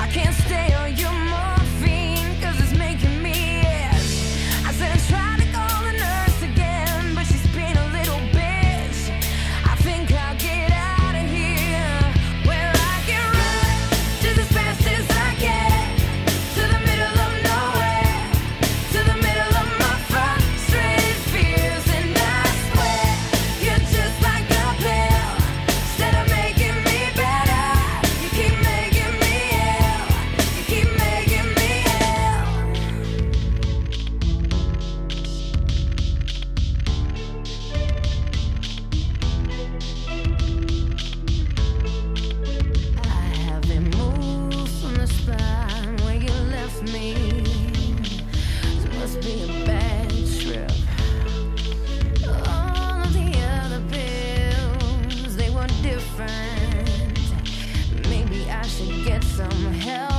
can't stay on your morphine, 'cause it's making me itch. I said try to call the nurse again, but she's been a little bitch. I think I'll get out of here, where I can run just as fast as I can, to the middle of nowhere, to the middle of my frustrated fears. And I swear you're just like a pill. Instead of making me better, you keep making me ill. You keep making me ill. I haven't moved from the spot where you left me. This must be a bad trip. All of the other pills, they were different. Maybe I should get some help.